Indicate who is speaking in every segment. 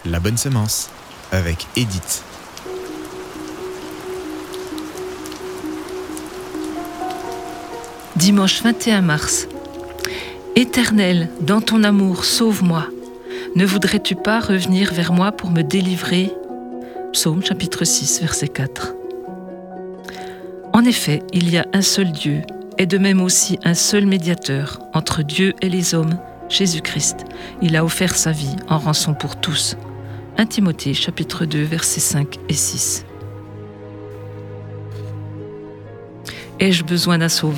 Speaker 1: La bonne semence, avec Edith.
Speaker 2: Dimanche 21 mars. Éternel, dans ton amour, sauve-moi. Ne voudrais-tu pas revenir vers moi pour me délivrer ? Psaume chapitre 6, verset 4. En effet, il y a un seul Dieu, et de même aussi un seul médiateur entre Dieu et les hommes, Jésus-Christ. Il a offert sa vie en rançon pour tous. 1 Timothée chapitre 2, versets 5 et 6. Ai-je besoin d'un sauveur ?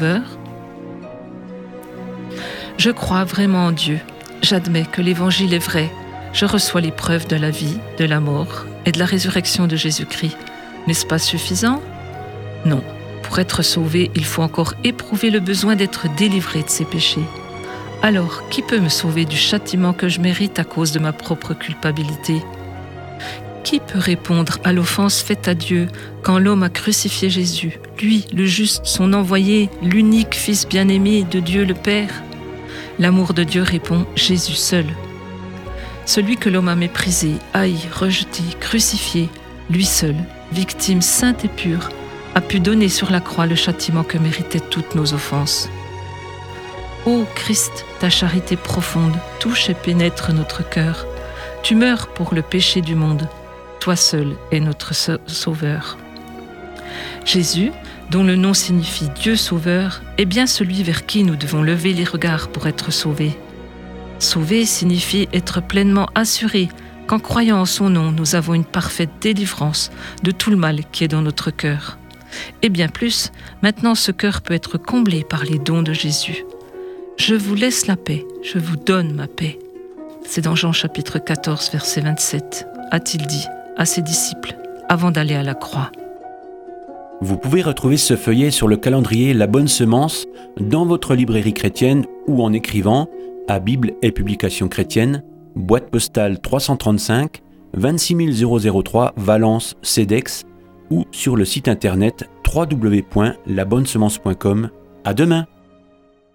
Speaker 2: Je crois vraiment en Dieu. J'admets que l'Évangile est vrai. Je reçois les preuves de la vie, de la mort et de la résurrection de Jésus-Christ. N'est-ce pas suffisant ? Non. Pour être sauvé, il faut encore éprouver le besoin d'être délivré de ses péchés. Alors, qui peut me sauver du châtiment que je mérite à cause de ma propre culpabilité ? Qui peut répondre à l'offense faite à Dieu quand l'homme a crucifié Jésus, lui, le juste, son envoyé, l'unique Fils bien-aimé de Dieu le Père ? L'amour de Dieu répond Jésus seul. Celui que l'homme a méprisé, haï, rejeté, crucifié, lui seul, victime sainte et pure, a pu donner sur la croix le châtiment que méritaient toutes nos offenses. Ô Christ, ta charité profonde touche et pénètre notre cœur. Tu meurs pour le péché du monde. Toi seul es notre sauveur. Jésus, dont le nom signifie Dieu sauveur, est bien celui vers qui nous devons lever les regards pour être sauvés. Sauver signifie être pleinement assuré qu'en croyant en son nom, nous avons une parfaite délivrance de tout le mal qui est dans notre cœur. Et bien plus, maintenant ce cœur peut être comblé par les dons de Jésus. Je vous laisse la paix, je vous donne ma paix. C'est dans Jean chapitre 14, verset 27, a-t-il dit à ses disciples avant d'aller à la croix.
Speaker 3: Vous pouvez retrouver ce feuillet sur le calendrier La Bonne Semence dans votre librairie chrétienne ou en écrivant à Bible et Publications Chrétiennes, boîte postale 335, 26003 Valence, CEDEX, ou sur le site internet www.labonnesemence.com. À demain!